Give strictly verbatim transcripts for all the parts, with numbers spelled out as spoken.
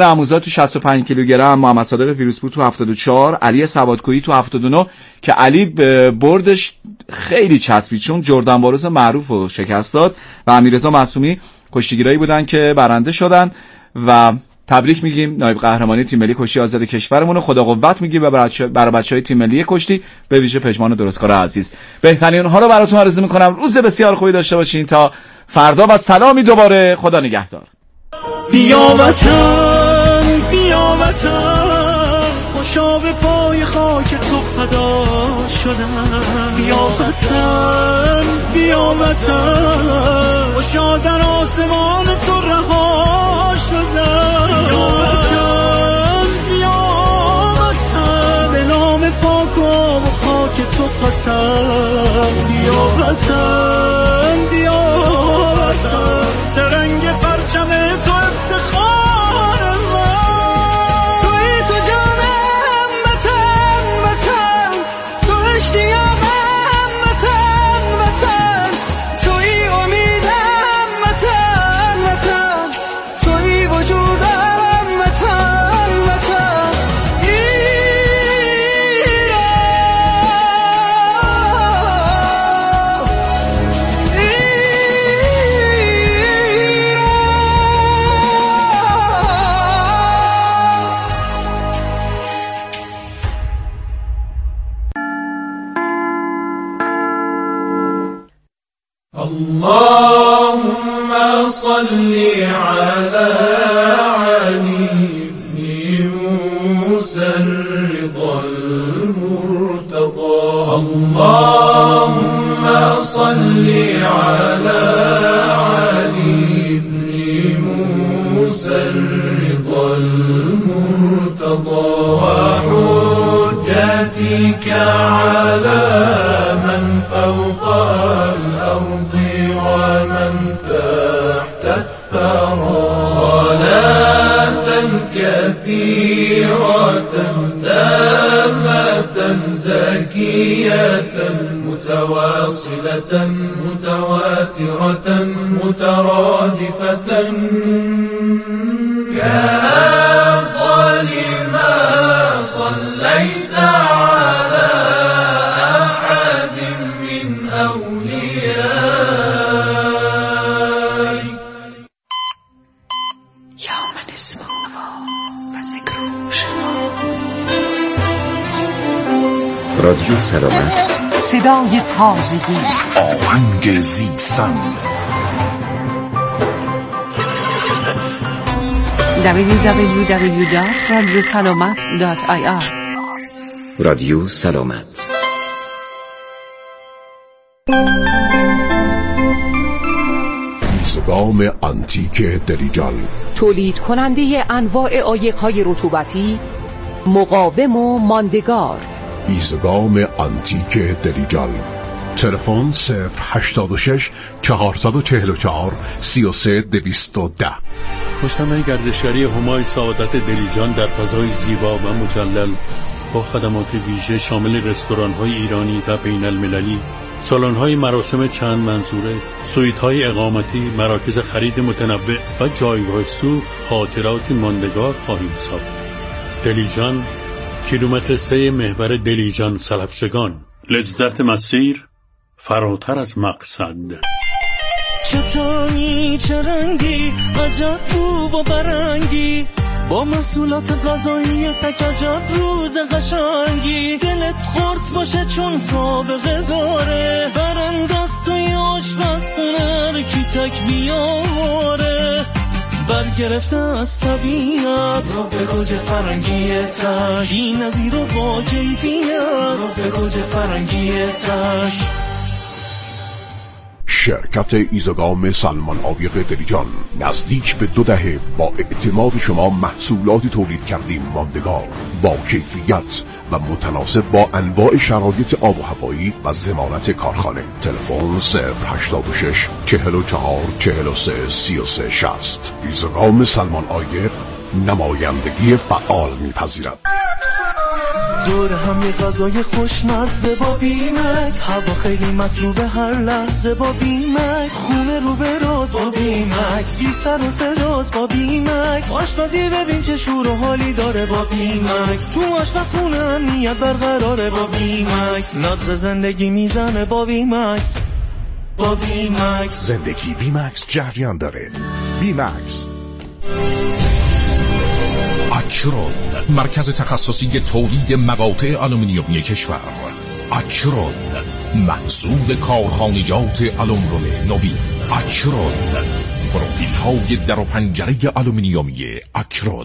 عموزاد تو شصت و پنج کیلوگرم، محمد صادق فیروزپور تو هفتاد و چهار، علی سوادکویی تو هفتاد و نه که علی بردش خیلی چسبید چون جردن باروز معروف رو شکست داد و امیررضا معصومی کشتیگیرایی بودن که برنده شدن. و تبریک میگیم نایب قهرمانی تیم ملی کشتی آزاد کشورمون، خدا قوت میگیم برای بچهای تیم ملی کشتی، به ویژه پژمان درستکار عزیز. بهترین ها رو براتون آرزو میکنم. روز بسیار خوبی داشته باشین تا فردا و سلامی دوباره. خدا نگهدار. بیا وطن بیا وطن، خوشا به پای خاک تو فدا شدم. بیا وطن بیا وطن، خوشا در آسمان تو رها شدم. بیا وطن بیا وطن، به نام پاک و خاک تو قسم. بیا وطن بیا وطن، سرنگ پرچم تو افتخار من. توی تو جانم وطن وطن، تو اشتیاقم وطن وطن، توی امیدم وطن وطن، توی وجودم وطن وطن. اللهم صل على علي بن موسى الرضا المرتضى. اللهم صل على علي بن موسى الرضا المرتضى، وحجتك على من فوق الأرض ومن تحت الثرى. صلاة كثيرة تامة زكية متواصلة متواترة مترادفة، كأفضل ما صليت على أحد من أوليائك. يوم نسمعه وذكره شنو. رادیو سلامت، صدای تازگی، آهنگ زیستن. دبلیو دبلیو دبلیو دات رادیو سلامت دات آی آر. رادیو سلامت. ایزگام آنتیک دلیجان، تولید کننده انواع عایق‌های رطوبتی، مقاوم و ماندگار. ایزگام آنتیک دلیجان. تلفن صفر هشتاد و شش چهارصد و چهل و چهار سی و سه دویست و ده. مجتمع گردشگری همای سعادت دلیجان در فضای زیبا و مجلل با خدمات ویژه شامل رستوران‌های ایرانی و بین المللی، سالن‌های مراسم چند منظوره، سویت‌های اقامتی، مراکز خرید متنوع و جایگاه سوخت خاطرات ماندگار خواهیم ساخت. دلیجان، کیلومتر سه محور دلیجان سلفچگان. لذت مسیر فراتر از مقصد. چطوری چه رنگی عجب رو و برنگی، با محصولات غذایی تک عجب روز قشنگی. دلت خورس باشه چون سابقه داره، برندست توی آشپزخونه کی تک بیاره. برگرفته از طبیعت رو به گوجه فرنگی تک، بی نظیر و با کیفیت رو به گوجه فرنگی تک. شرکت ایزگام سلمان عایق دلیجان، نزدیک به دو دهه با اعتماد شما محصولاتی تولید کردیم ماندگار، با کیفیت و متناسب با انواع شرایط آب و هوایی و ضمانت کارخانه. تلفن صفر هشتاد و شش چهل و چهار چهل و سه سی و سه شصت. ایزگام سلمان عایق نمایندگی فعال میپذیرد. دور هم یه غذای خوشمزه با بیمکس، هوا خیلی مطلوبه هر لحظه با بیمکس، خونه رو به راز با بیمکس، بی سر و صداست با بیمکس، آشپزی ببین چه شور و حالی داره با بیمکس، تو آشپزخونه امنیت برقراره با بیمکس، نبض زندگی میزنه با بیمکس، با بیمکس زندگی بیمکس جریان داره. بیمکس. اکرون، مرکز تخصصی تولید مقاطع آلومینیومی کشور. اکرون، محصول کارخانجات آلومینیوم نوین. اکرون، پروفیل های در و پنجره آلومینیومی اکرول.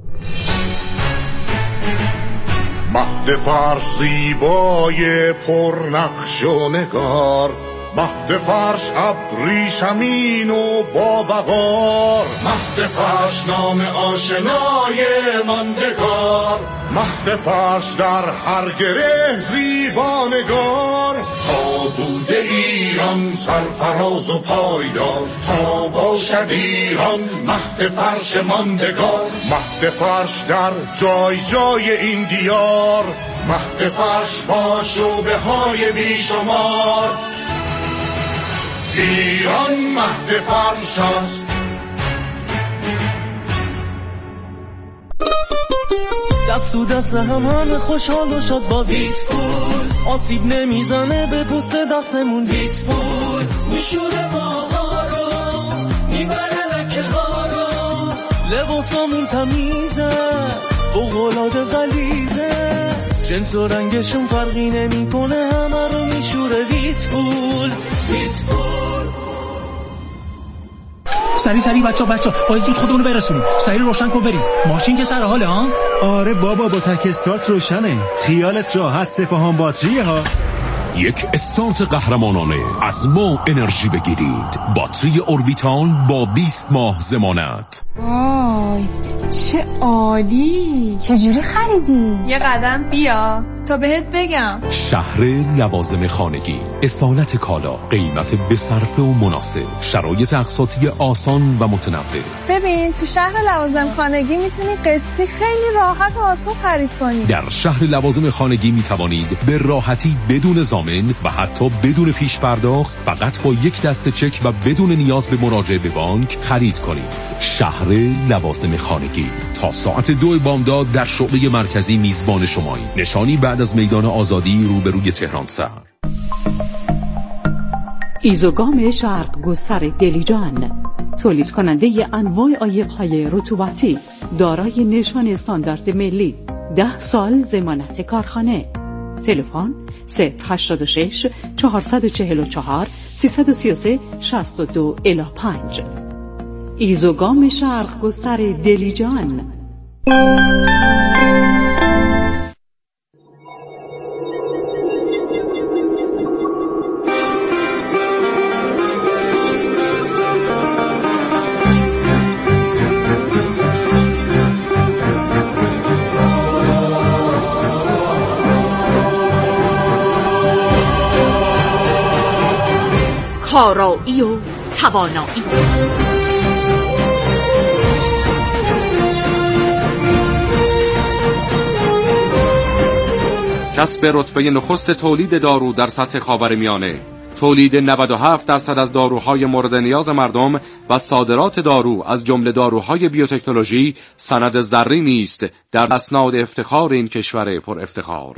مهد فرش زیبای پرنقش و نگار، مهد فرش ابریشمین و با وقار، مهد فرش نام آشنای ماندگار، مهد فرش در هر گره زیبانگار، تا بوده ایران سرفراز و پایدار، تا باشد ایران مهد فرش ماندگار، مهد فرش در جای جای این دیار، مهد فرش با شعبه های بیشمار، ایران مهد فرش است. دست تو دست هم همه خوشحال و شاد با بیت پول، آسیب نمیزنه به پوست دستمون بیت پول، میشوره ماها رو میبره لکه ها رو، لباسامون تمیزه فوق‌العاده غلیظه، جنس و رنگشون فرقی نمیکنه همه رو میشوره بیت پول، بیت پول. سری سری بچا بچا باید زود خودمونو برسونیم، سری روشن کن بریم، ماشین که سر حاله ها. آره بابا با تک استارت روشنه، خیالت راحت، سپاهان باتریه ها. یک استارت قهرمانانه از ما انرژی بگیرید. باتری اوربیتان با بیست ماه ضمانت. وای چه عالی، چجوری خریدی؟ یه قدم بیا تا بهت بگم. شهر لوازم خانگی، اصالت کالا، قیمت به صرفه و مناسب، شرایط اقساطی آسان و متنوع. ببین تو شهر لوازم خانگی میتونی قسطی خیلی راحت و آسون خرید کنی. در شهر لوازم خانگی میتوانید به راحتی بدون ضامن و حتی بدون پیش پرداخت فقط با یک دسته چک و بدون نیاز به مراجعه به بانک خرید کنید. شهر لوازم خانگی تا ساعت دو بامداد در شعبه مرکزی میزبان شمایی. نشانی بعد از میدان آزادی روبروی تهران سر. ایزوگام شرق گستر دلیجان، تولید کننده انواع عایق‌های رطوبتی دارای نشان استاندارد ملی، ده سال ضمانت کارخانه. تلفن صفر هشتاد و شش چهارصد و چهل و چهار سیصد و سی و سه شصت و دو الی پنج. ایزوگام شرق گستر دلیجان. کارایی و توانایی. کسب رتبه نخست تولید دارو در سطح خاورمیانه، تولید نود و هفت درصد از داروهای مورد نیاز مردم و صادرات دارو از جمله داروهای بیوتکنولوژی سند زرینی است در اسناد افتخار این کشور پر افتخار.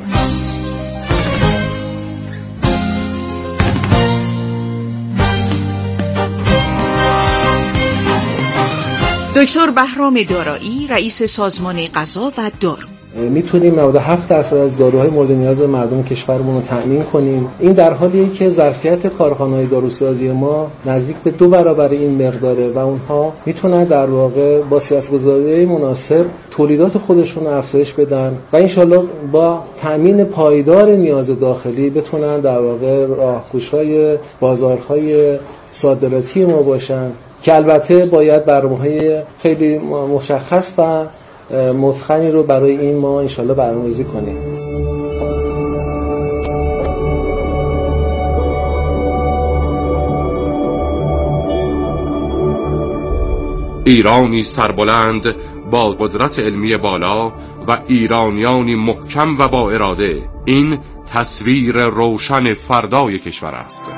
دکتر بهرام دارایی، رئیس سازمان غذا و دارو. میتونیم نود و هفت درصد از داروهای مورد نیاز مردم کشورمون رو تأمین کنیم. این در حالیه که ظرفیت کارخانه‌های داروسازی ما نزدیک به دو برابر این مقداره و اونها میتونن در واقع با سیاست‌گذاری مناسب تولیدات خودشون رو افزایش بدن و انشالله با تأمین پایدار نیاز داخلی بتونن در واقع راهگشای بازارهای صادراتی ما باشن که البته باید برنامه‌های خیلی مشخص و متخنی رو برای این ما انشالله برنامه‌ریزی کنیم. ایرانی سربلند با قدرت علمی بالا و ایرانیانی محکم و با اراده، این تصویر روشن فردای کشور است.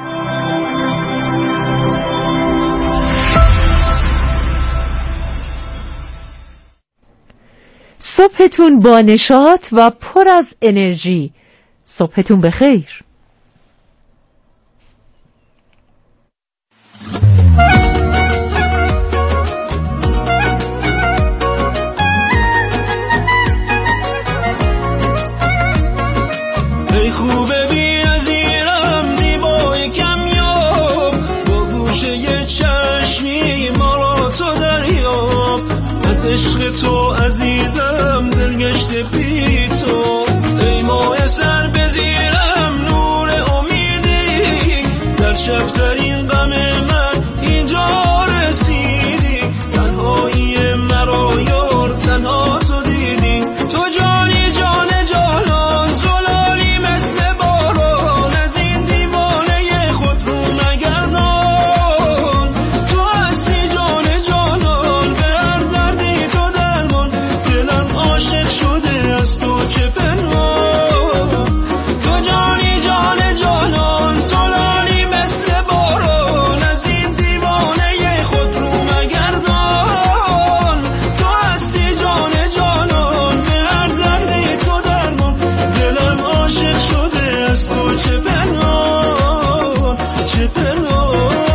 صبحتون با نشاط و پر از انرژی. صبحتون بخیر. ای خوبه بی نظیرم، زیبای کمیاب، با گوشه ی چشمی ما را تو دریاب. از عشق تو عزیزم دلگشته بی تو، ای ماه سر بزیرم نور امیدی، در شبترین غم من اینجا رسیدی. تنهایی مرا یار تنها تو دیدی، تو جانی جان جانان، زلالی مثل باران، از این دیوانه خود رو نگردان. تو هستی جان جانان، به هر دردی تو درمان، دلم عاشق شده از تو چه پنهان. تو جانی جان جانان، زلالی مثل باران، از این دیوانه خود رو مگردان. تو هستی جان جانان، به هر دردی تو درمان، دلم عاشق شده از تو چه پنهان، چه پنهان.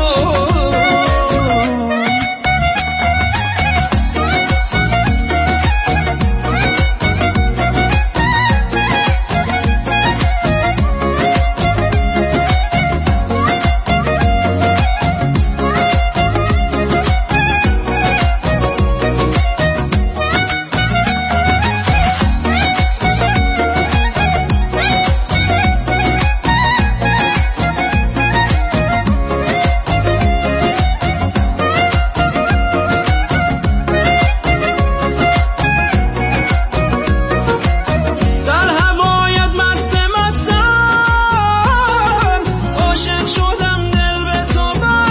در هوایت مست مستم، عاشق شدم دل به تو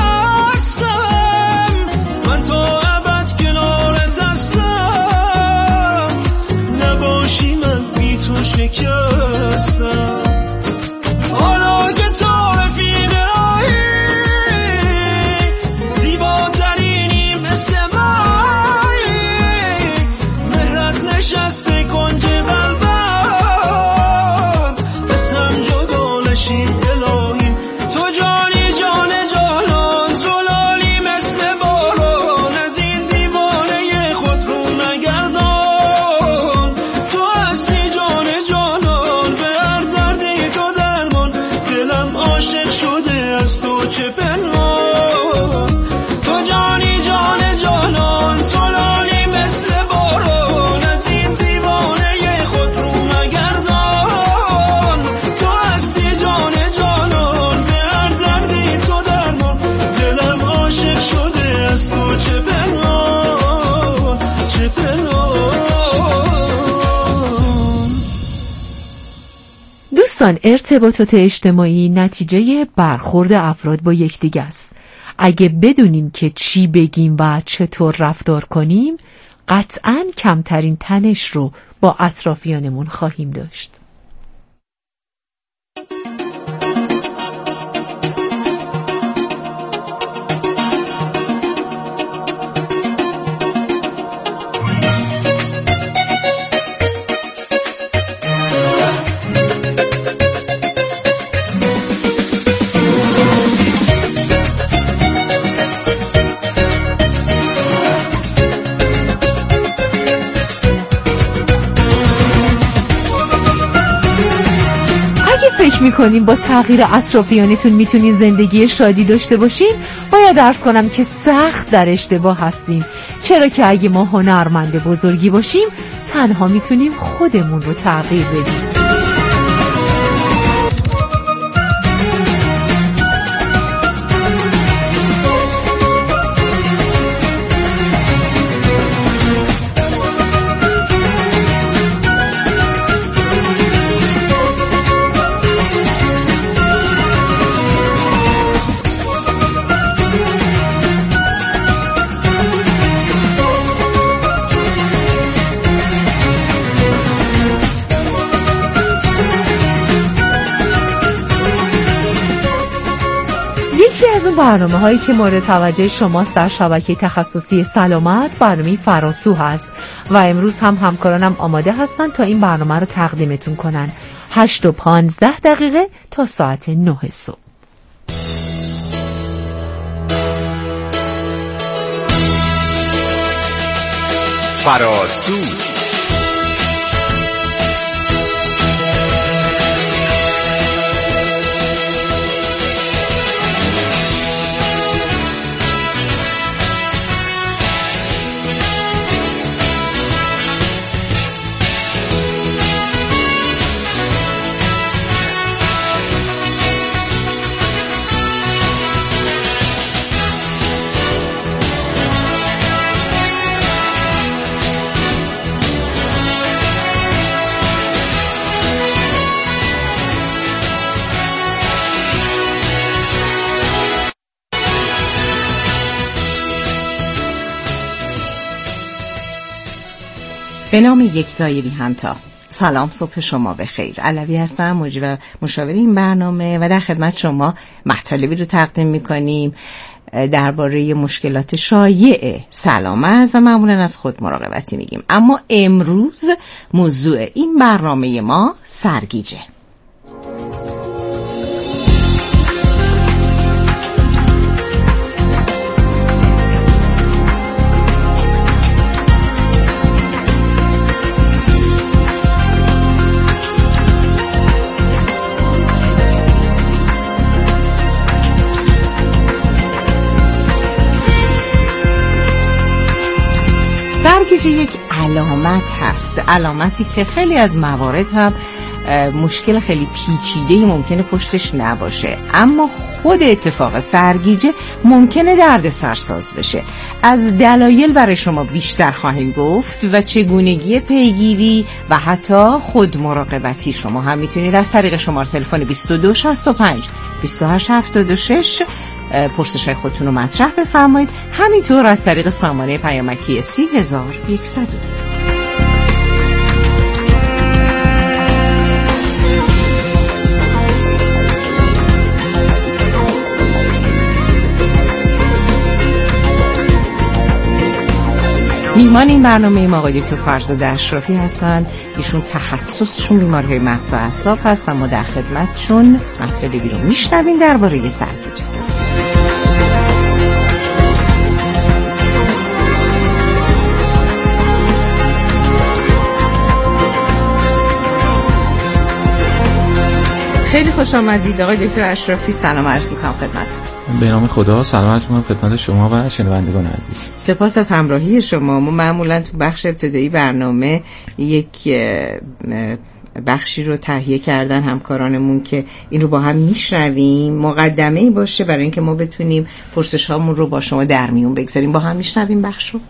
بستم، من تا ابد کنارت هستم، نباشی من بی تو شکستم. حالا که تو رفیق راهی، زیباترینی مثل مایی، مهرت نشسته کنج قلبم، قسم جدا نشیم الهی. تو جانی جان جانان، زلالی مثل باران، از این دیوانه خود رو نگردان. تو هستی جان جانان، به هر دردی تو درمان، دلم عاشق شده از تو چه پنهان. تو جانی جان جانان، زلالی مثل باران، از این دیوانه خود رو مگردان. تو هستی جان جانان، به هر دردی تو درمان، دلم عاشق شده از تو چه پنهان، چه پنهان. دوستان، ارتباطات اجتماعی نتیجه برخورد افراد با یکدیگر است. اگه بدونیم که چی بگیم و چطور رفتار کنیم، قطعاً کمترین تنش رو با اطرافیانمون خواهیم داشت. فکر میکنیم با تغییر اطرافیانتون میتونید زندگی شادی داشته باشین، باید عرض کنم که سخت در اشتباه هستیم، چرا که اگه ما هنرمند بزرگی باشیم تنها میتونیم خودمون رو تغییر بدیم. از اون برنامه هایی که مورد توجه شماست در شبکه تخصصی سلامت، برنامه فراسو هست و امروز هم همکارانم آماده هستن تا این برنامه رو تقدیمتون کنن. هشت و پانزده دقیقه تا ساعت نه صبح. فراسو به نام یکتای بی همتا. سلام، صبح شما بخیر. علوی هستم، مجری و مشاور این برنامه و در خدمت شما مطالبی رو تقدیم میکنیم درباره مشکلات شایع سلامت و معمولا از خود مراقبتی میگیم. اما امروز موضوع این برنامه ما سرگیجه. سرگیجه یک علامت هست، علامتی که خیلی از موارد هم مشکل خیلی پیچیده‌ای ممکنه پشتش نباشه، اما خود اتفاق سرگیجه ممکنه درد سرساز بشه. از دلایل برای شما بیشتر خواهیم گفت و چگونگی پیگیری و حتی خود مراقبتی. شما هم میتونید از طریق شماره تلفن بیست و دو شصت و پنج بیست و هشت هفتاد و شش پرسش‌های خودتون رو مطرح بفرمایید، همینطور از طریق سامانه پیامکی سی هزار و یکصد. میهمان این برنامه ما آقای دکتر فرزاده اشرافی هستند. ایشون تخصصشون بیماری‌های مغز و اعصاب هست و ما در خدمتشون مطالبی رو میشنویم درباره سرگیجه. خیلی خوش آمدید آقای دکتر اشرافی. سلام عرض می‌کنم خدمتتون. به نام خدا سلام عرض می‌کنم خدمت شما و شنوندگان عزیز. سپاس از همراهی شما. ما معمولاً تو بخش ابتدایی برنامه یک بخشی رو تهیه کردن همکارانمون که این رو با هم میشنویم، مقدمه‌ای باشه برای اینکه ما بتونیم پرسش‌هامون رو با شما در میون بگذاریم. با هم میشنویم بخش رو.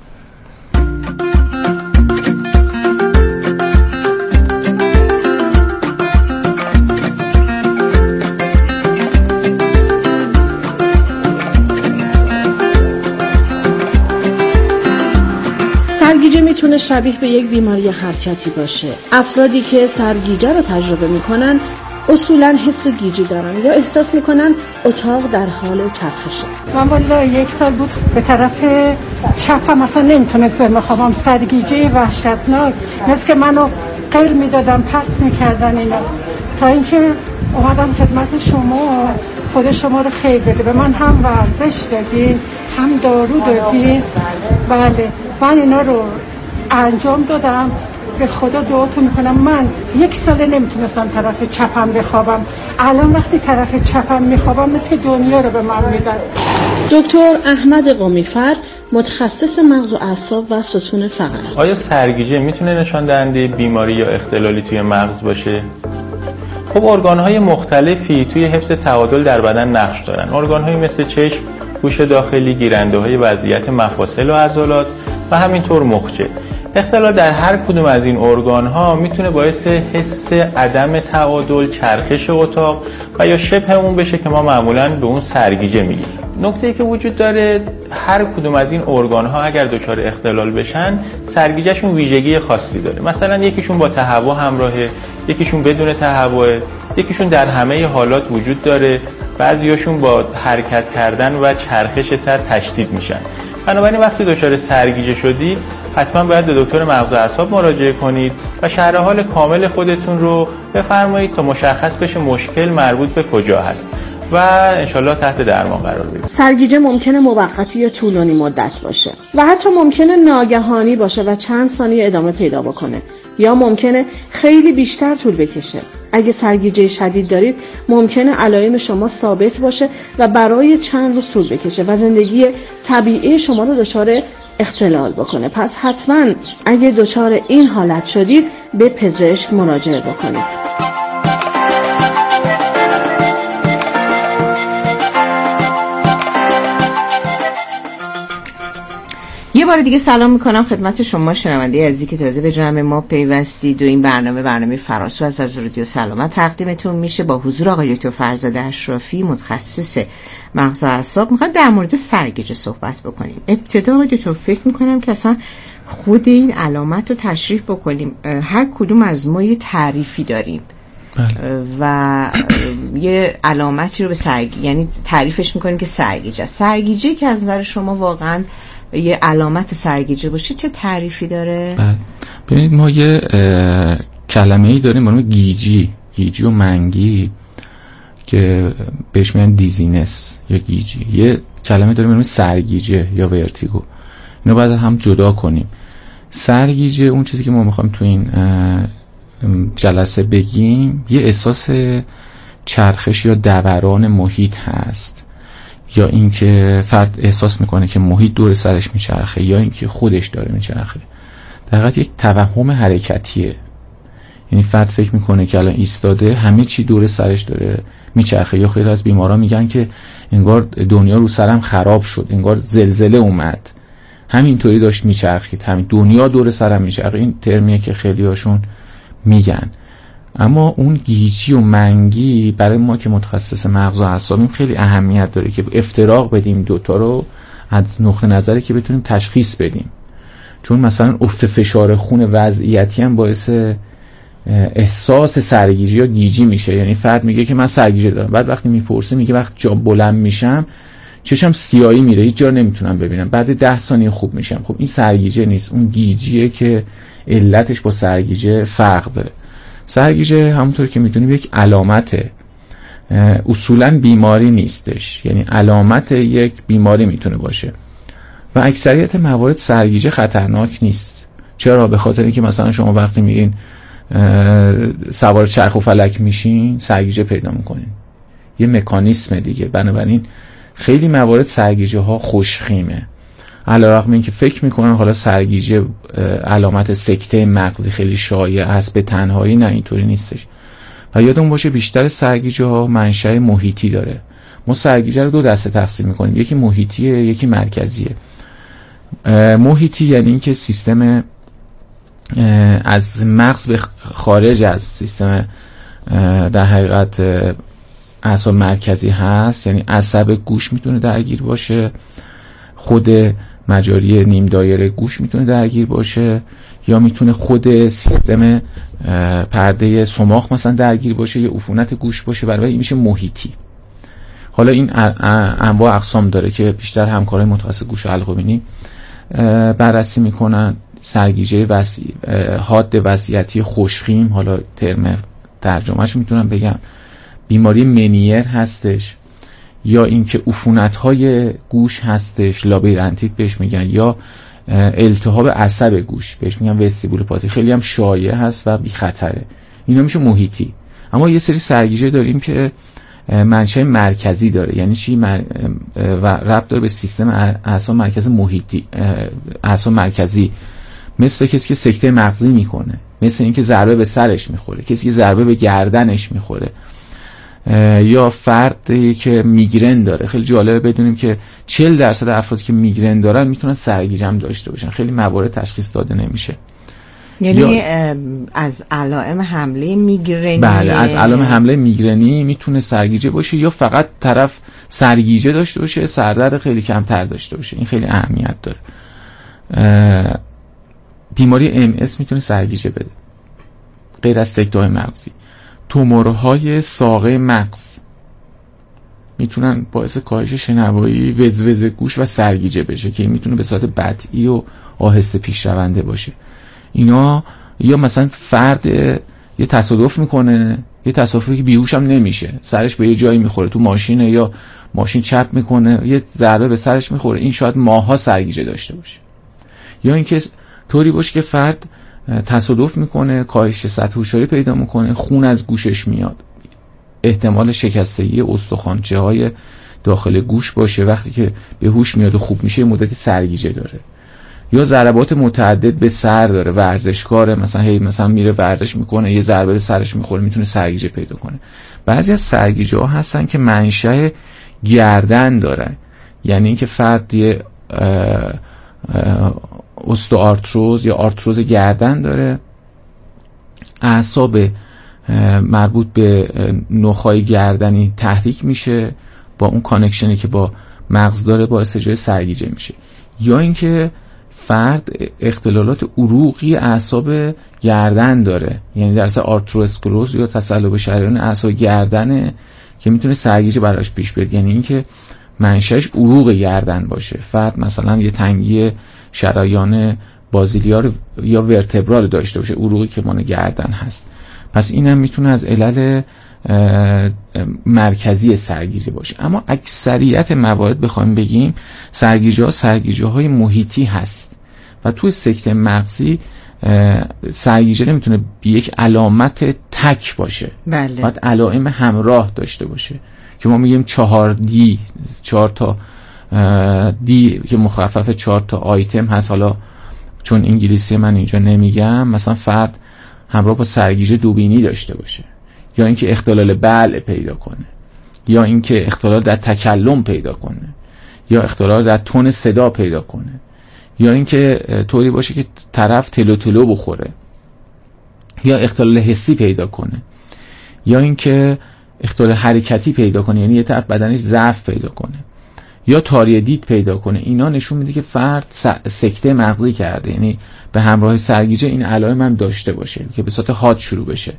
سرگیجه میتونه شبیه به یک بیماری حرکتی باشه. افرادی که سرگیجه رو تجربه میکنن اصولاً حس گیجی دارن یا احساس میکنن اتاق در حال چرخشه. من والا یک سال بود به طرف چپم اصلا نمیتونست بخوابم، سرگیجه وحشتناک، مثل که منو غیر میدادن، پرت میکردن اینا، تا اینکه اومدم خدمت شما. خود شما رو خیر بده، به من هم ورزش دادین هم دارو دادین. بله من اینا رو انجام دادم. به خدا دعاتون میکنم. من یک ساله نمیتونستم طرف چپم بخوابم، الان وقتی طرف چپم میخوابم مثل که دنیا رو به من میدن. دکتر احمد قمی‌فر، متخصص مغز و اعصاب و ستون فقرات. آیا سرگیجه میتونه نشان دهنده بیماری یا اختلالی توی مغز باشه؟ خب ارگان‌های مختلفی توی حفظ تعادل در بدن نقش دارن. ارگان‌هایی مثل چشم، گوش داخلی، گیرنده‌های وضعیت مفاصل و عضلات و همینطور مخچه. اختلال در هر کدوم از این ارگان‌ها میتونه باعث حس عدم تعادل، چرخش اتاق و یا شبه اون بشه که ما معمولاً به اون سرگیجه میگیم. نکته‌ای که وجود داره، هر کدوم از این ارگان‌ها اگر دچار اختلال بشن، سرگیجه‌شون ویژگی خاصی داره. مثلا یکیشون با تهوع همراهه، یکیشون بدون تهوع، یکیشون در همه حالات وجود داره بعضیاشون با حرکت کردن و چرخش سر تشدید میشن. بنابراین وقتی دچار سرگیجه شدید حتما باید به دکتر مغز و اعصاب مراجعه کنید و شرح حال کامل خودتون رو بفرمایید تا مشخص بشه مشکل مربوط به کجا هست و انشالله تحت درمان قرار بگیره. سرگیجه ممکنه موقتی یا طولانی مدت باشه و حتی ممکنه ناگهانی باشه و چند ثانیه ادامه پیدا بکنه یا ممکنه خیلی بیشتر طول بکشه. اگه سرگیجه شدید دارید ممکنه علائم شما ثابت باشه و برای چند روز طول بکشه و زندگی طبیعی شما رو دچار اختلال بکنه. پس حتما اگه دچار این حالت شدید به پزشک مراجعه بکنید. یه بار دیگه سلام میکنم خدمت شما شنونده عزیزی که تازه به جمع ما پیوستید و این برنامه برنامه فراسو از از رادیو سلامت تقدیمتون میشه با حضور آقای دکتر فرزاد اشرافی متخصص مغز و اعصاب. میخوام در مورد سرگیجه صحبت بکنیم. ابتدا آقای دکتر فکر میکنم که اصلا خود این علامت رو تشریح بکنیم. هر کدوم از ما یه تعریفی داریم بله. و یه علامتی رو به سرگیجه یعنی تعریفش میکنیم که سرگیجه. سرگیجه که از نظر شما واقعا یه علامت سرگیجه باشه چه تعریفی داره؟ بله. ببینید ما یه کلمه‌ای داریم به نام گیجی گیجی و منگی که بهش میگن دیزینس یا گیجی. یه کلمه داریم به نام سرگیجه یا ورتیگو. اینو باید هم جدا کنیم. سرگیجه اون چیزی که ما میخوایم تو این جلسه بگیم یه احساس چرخش یا دوران محیط هست، یا اینکه فرد احساس میکنه که محیط دور سرش میچرخه یا اینکه خودش داره میچرخه. در حقیقت یک توهم حرکتیه، یعنی فرد فکر میکنه که الان ایستاده همه چی دور سرش داره میچرخه. یا خیلی از بیمارا میگن که انگار دنیا رو سرم خراب شد، انگار زلزله اومد، همینطوری داشت میچرخید، همین دنیا دور سرم میچرخه. این ترمیه که خیلی هاشون میگن. اما اون گیجی و منگی برای ما که متخصص مغز و اعصابیم خیلی اهمیت داره که افتراق بدیم دوتا رو از نقطه نظری که بتونیم تشخیص بدیم. چون مثلا افت فشار خون وضعیتی هم باعث احساس سرگیجی یا گیجی میشه. یعنی فرد میگه که من سرگیجی دارم، بعد وقتی میپرسه میگه وقتی جا بلند میشم چشم سیاهی میره، هیچ جا نمیتونم ببینم، بعد ده ثانیه خوب میشم. خب این سرگیجه نیست، اون گیجیه که علتش با سرگیجه فرق داره. سرگیجه همونطور که میدونیم یک علامته، اصولا بیماری نیستش، یعنی علامت یک بیماری میتونه باشه و اکثریت موارد سرگیجه خطرناک نیست. چرا؟ به خاطر اینکه مثلا شما وقتی میرین سوار چرخ و فلک میشین سرگیجه پیدا میکنین، یه مکانیسم دیگه. بنابراین خیلی موارد سرگیجه ها خوشخیمه، علیرغم اینکه فکر میکنن حالا سرگیجه علامت سکته مغزی خیلی شایع است به تنهایی، نه اینطوری نیستش. و یادمون باشه بیشتر سرگیجه ها منشأ محیطی داره. ما سرگیجه رو دو دسته تقسیم میکنیم، یکی محیطیه یکی مرکزیه. محیطی یعنی اینکه سیستم از مغز به خارج از سیستم در حقیقت اعصاب مرکزی هست، یعنی عصب گوش میتونه درگیر باشه، خود مجاری نیم دایره گوش میتونه درگیر باشه، یا میتونه خود سیستم پرده صماخ مثلا درگیر باشه، یا عفونت گوش باشه. برای این میشه محیطی. حالا این انواع اقسام داره که بیشتر همکارای متخصص گوش و حلق و بینی بررسی میکنن. سرگیجه وسیع حاد وضعیتی خوشخیم، حالا ترم ترجمهش میتونم بگم بیماری منیر هستش، یا اینکه عفونت‌های گوش هستش، لابیرنتیت بهش میگن، یا التهاب عصب گوش بهش میگن وستیبولوپاتی، خیلی هم شایع هست و بی خطره. اینا میشه محیطی. اما یه سری سرگیجه داریم که منشأ مرکزی داره. یعنی چی؟ مر... و ربط داره به سیستم اعصاب مرکز محیطی، اعصاب مرکزی، مثل کسی که سکته مغزی میکنه، مثل اینکه ضربه به سرش میخوره، کسی که ضربه به گردنش میخوره، یا فردی که میگرن داره. خیلی جالبه بدونیم که چهل درصد افرادی که میگرن دارن میتونن سرگیجه هم داشته باشن. خیلی موارد تشخیص داده نمیشه. یعنی یا... از علائم حمله میگرنی. بله، از علائم حمله میگرنی میتونه سرگیجه باشه، یا فقط طرف سرگیجه داشته باشه، سردرد خیلی کمتر داشته باشه. این خیلی اهمیت داره. بیماری ام اس میتونه سرگیجه بده، غیر از سکته‌های مغزی. تومورهای ساقه مغز میتونن باعث کاهش شنوایی، وزوز گوش و سرگیجه بشه که این میتونه به صورت بطئی و آهسته پیشرونده باشه. اینا یا مثلا فرد یه تصادف میکنه، یه تصادفی که بیهوش هم نمیشه، سرش به یه جایی میخوره، تو ماشینه یا ماشین چپ میکنه، یه ضربه به سرش میخوره، این شاید ماها سرگیجه داشته باشه. یا اینکه طوری باشه که فرد تصادف میکنه، کاهش سطح هوشیاری پیدا میکنه، خون از گوشش میاد، احتمال شکستگی استخوانچه های داخل گوش باشه، وقتی که به هوش میاد و خوب میشه مدتی سرگیجه داره. یا ضربات متعدد به سر داره، ورزشکاره، مثلا هی مثلا میره ورزش میکنه، یه ضربه به سرش میخوره، میتونه سرگیجه پیدا کنه. بعضی از سرگیجه ها هستن که منشأ گردن داره، یعنی اینکه فرد یه استوآرتروز یا آرتروز گردن داره، اعصاب مربوط به نخاع گردنی تحریک میشه، با اون کانکشنی که با مغز داره باعث ایجاد سرگیجه میشه. یا اینکه فرد اختلالات عروقی اعصاب گردن داره، یعنی در اصل آرتروسکلروز یا تصلب شریان اعصاب گردنه که میتونه سرگیجه براش پیش بیاد، یعنی اینکه منشأش عروق گردن باشه، فرد مثلا یه تنگی شریان بازیلیار یا ورتبرال داشته باشه، عروقی که مال گردن هست. پس اینم میتونه از علل مرکزی سرگیجه باشه. اما اکثریت موارد بخوایم بگیم سرگیجه ها سرگیجه های محیطی هست و توی سکته مغزی سرگیجه نمیتونه یک علامت تک باشه، بله. باید علائم همراه داشته باشه که ما میگیم چهار دی، چهار تا دی که مخفف چهار تا آیتم هست. حالا چون انگلیسی من اینجا نمیگم، مثلا فرد همراه با سرگیجه دوبینی داشته باشه، یا اینکه اختلال بلع پیدا کنه، یا اینکه اختلال در تکلم پیدا کنه، یا اختلال در تون صدا پیدا کنه، یا اینکه طوری باشه که طرف تلو تلو بخوره، یا اختلال حسی پیدا کنه، یا اینکه اختلال حرکتی پیدا کنه، یعنی یه طرف بدنش ضعف پیدا کنه، یا تاری دید پیدا کنه. اینا نشون میده که فرد سکته مغزی کرده، یعنی به همراه سرگیجه این علائم هم داشته باشه که به صورت حاد شروع بشه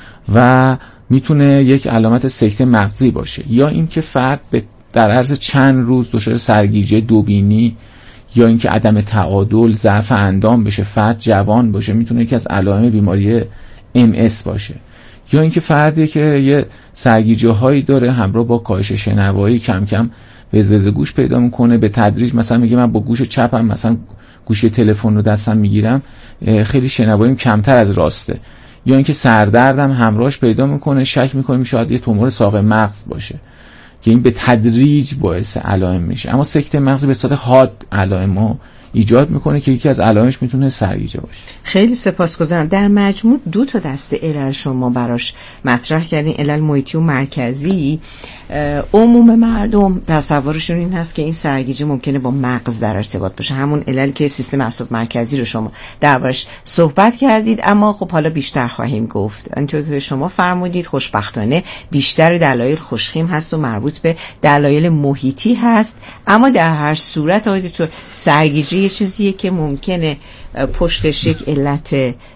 و میتونه یک علامت سکته مغزی باشه. یا اینکه فرد به در عرض چند روز دچار سرگیجه دوبینی، یا اینکه عدم تعادل، ضعف اندام بشه، فرد جوان باشه، میتونه یکی از علائم بیماری ام اس باشه. یا اینکه فردی که یه سرگیجه هایی داره همراه با کاهش شنوایی، کم کم وزوز گوش پیدا میکنه، به تدریج مثلا میگه من با گوش چپم مثلا گوشی تلفن رو دستم میگیرم، خیلی شنواییم کمتر از راسته. یا اینکه سردردم همراهش پیدا میکنه، شک میکنیم شاید یه تومور ساق مغز باشه که این به تدریج باعث علائم میشه. اما سکته مغزی به صورت حاد علائمو ایجاد میکنه که یکی از علائمش میتونه سرگیجه باشه. خیلی سپاسگزارم. در مجموع دو تا دسته علل شما براش مطرح کردین، علل محیطی و مرکزی. عموم مردم تصورشون این هست که این سرگیجه ممکنه با مغز در ارتباط باشه، همون علل که سیستم اعصاب مرکزی رو شما دربارش صحبت کردید. اما خب حالا بیشتر خواهیم گفت. اینطور که شما فرمودید خوشبختانه بیشتر دلایل خوشخیم هست و مربوط به دلایل محیطی هست. اما در هر صورت آقای دکتر سرگیجه یه چیزیه که ممکنه پشتش یک علت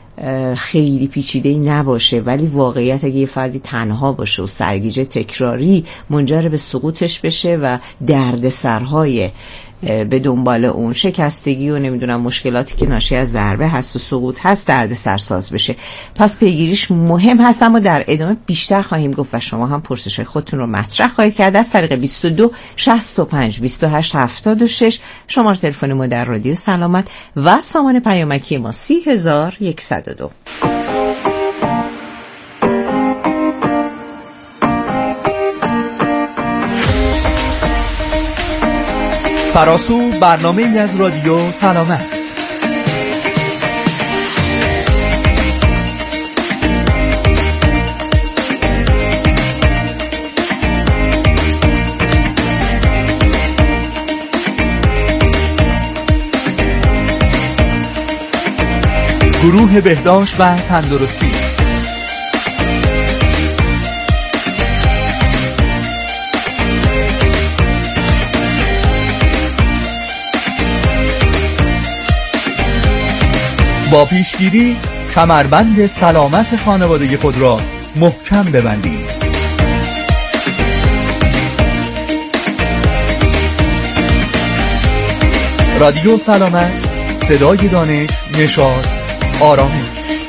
خیلی پیچیده‌ای نباشه، ولی واقعیت اگه یه فردی تنها باشه و سرگیجه تکراری منجر به سقوطش بشه و دردسرهای به دنبال اون شکستگی و نمیدونم مشکلاتی که ناشی از ضربه هست و سقوط هست درد سرساز بشه. پس پیگیریش مهم هست. اما در ادامه بیشتر خواهیم گفت و شما هم پرسش‌های خودتون رو مطرح خواهید کرد از طریق بیست و دو شصت و پنج بیست و هشت هفتاد و شش شماره تلفن ما در رادیو سلامت و سامان پیامکی ما سی هزار و صد و دو. فراسو برنامه ای از رادیو سلامت. گروه بهداشت و تندرستی با پیشگیری کمربند سلامت خانواده خود را محکم ببندید. رادیو سلامت، صدای دانش، نشاط، آرامش.